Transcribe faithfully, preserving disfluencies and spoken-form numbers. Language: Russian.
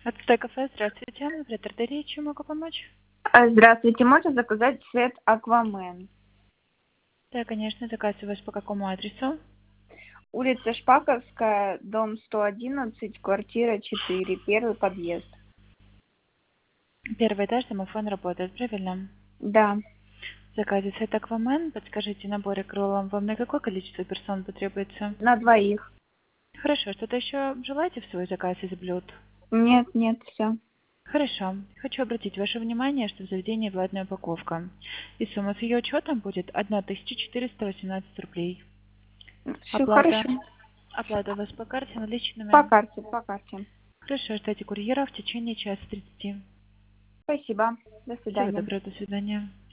Отстой кафе, здравствуйте. Привет, Артелия, чем могу помочь? А, Здравствуйте, можно заказать сет Аквамен? Да, конечно, заказ у вас по какому адресу? Улица Шпаковская, дом сто одиннадцать, квартира четыре, первый подъезд. Первый этаж, домофон работает, правильно? Да, В заказе сет Аквамен, подскажите, набор кроллом вам на какое количество персон потребуется? на двоих. Хорошо, что-то еще желаете в свой заказ из блюд? Нет, нет, все. Хорошо. Хочу обратить ваше внимание, что в заведении платная упаковка. И сумма с ее учетом будет тысяча четыреста восемнадцать рублей. Все Оплата. хорошо. Оплата у вас по карте По наличными. карте, по карте. Хорошо, ждите курьера в течение часа тридцати. Спасибо. До Всего свидания. доброго, до свидания.